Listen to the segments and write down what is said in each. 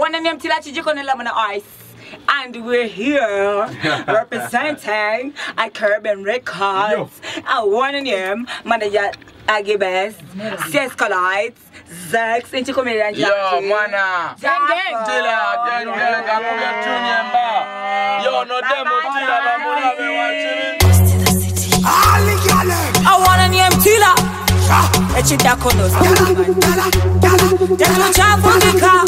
want to name Tila Chijiko Lemon Ice. And we're here representing a Caribbean Records. I want to name Manager Agibes, Sescolites, Zex, and Chicomedian Jackie. Yo, mana. Tila, yo, no demo, Tila, I want to name Tila. It's a Dakonos. There's no child for the car.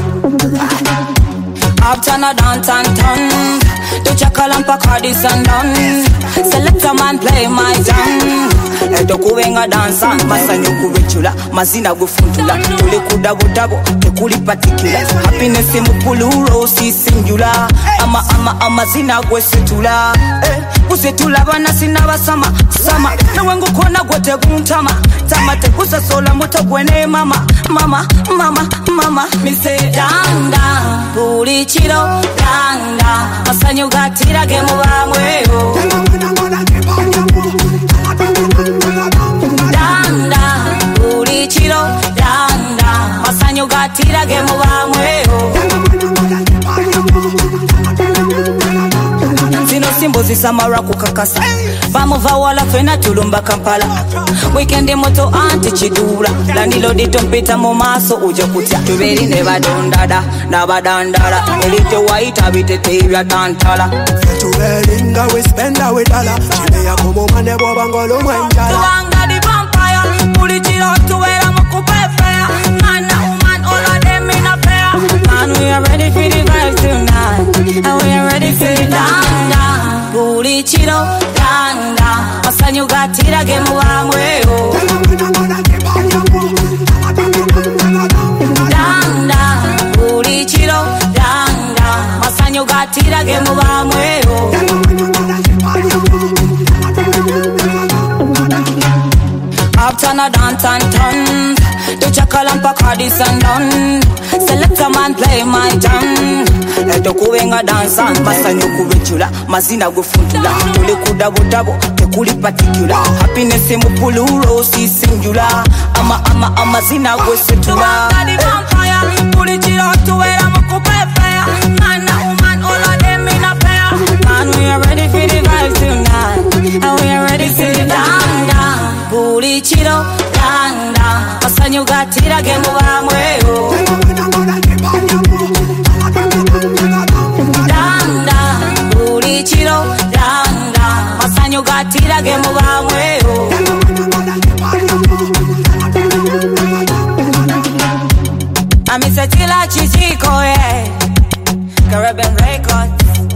Uptown a dance and turn. Do Chakalampa Cardis and done. Select a man play my tongue. Edo kuwenga dance and Masanyo kuwechula. Mazina gufundula. Tule kudabo tekuli particular. Happiness mukulu rosi singular. Ama zina gwesetula. Usetula bana sinaba sama. Na wengu kona gwote guntama. Tama te kusa sola muta gwene mama. Me say down down. Puri chiro danda Masanyo gatira ge mubamweo Danda Puri chiro danda Masanyo gatira ge mubamweo Zino simbo zisamara kukakasa Vamova wala fena tulumba Kampala Weekend moto anti chidula Landilo di tompeta momaso uja kutia Tuberi neba dondada Nabadandara Elite white habite tebya tantala Tubelinga we spend our dollar Chile ya kumo mane bobangolo mwenjala Tuwanga di vampire Puri chiro tuwera mokupepea Mana woman all of them in a pair Man we are ready for the vibes tonight And we are ready for the danda Puri chiro danda Masanyo gatira ge mubamweo Danda Puri chiro danda Masanyo gatira ge mubamweo Uptown a dance and turn. Do Chakalampa Cardis and done. Select a man play my tongue. Edo kuwenga dance and Masanyo kuwechula. Mazina gufundula. Tule kudabo tekuli particular. Happiness mukulu rosi singular. Ama zina gwesetula. Tuwanga di vampire. Puri chiro tuwera mokupepea. Mana woman all of them in a pair. Man we are ready for the vibes tonight. And we are ready for the danda. Puri chiro danda Masanyo gatira ge mubamweo Danda Puri chiro danda Masanyo gatira ge mubamweo Amise Tila Chijiko Caribbean Records